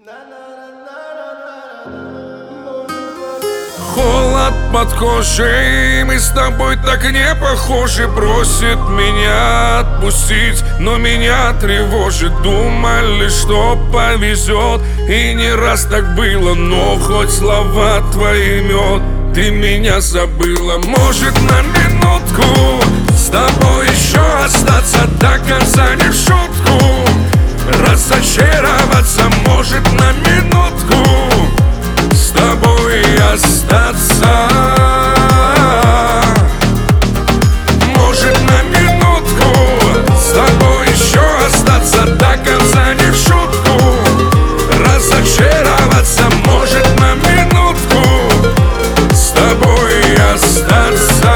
Холод под кожей, мы с тобой так не похожи. Просит меня отпустить, но меня тревожит. Думали, что повезет, и не раз так было. Но хоть слова твои мед, ты меня забыла. Может, на минутку с тобой еще остаться до конца, не в шутку разочароваться. Может, на минутку с тобой остаться. Может, на минутку с тобой еще остаться до конца, не в шутку разочароваться. Может, на минутку с тобой остаться.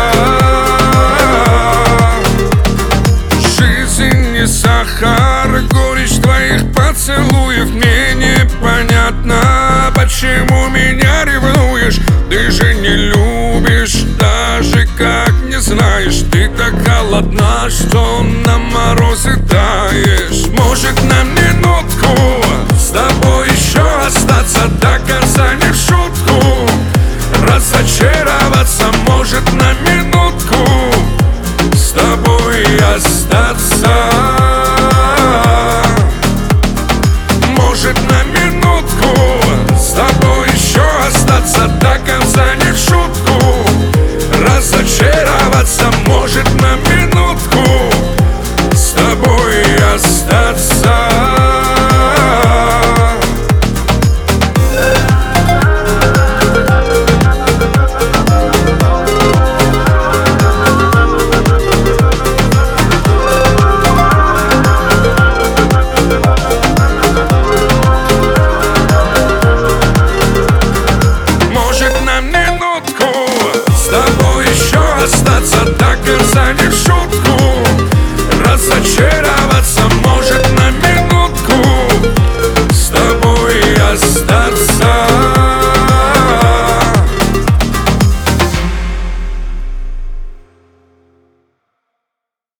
Жизнь не сахар, горечь твоих поцелуев. Мне непонятно, почему меня ревнуешь. Ты же не любишь, даже как не знаешь. Ты так холодна, что на морозе таешь. Может, на минутку с тобой еще остаться до конца, не в шутку разочароваться. Может, на минутку с тобой остаться. Может, на минутку с тобой еще остаться до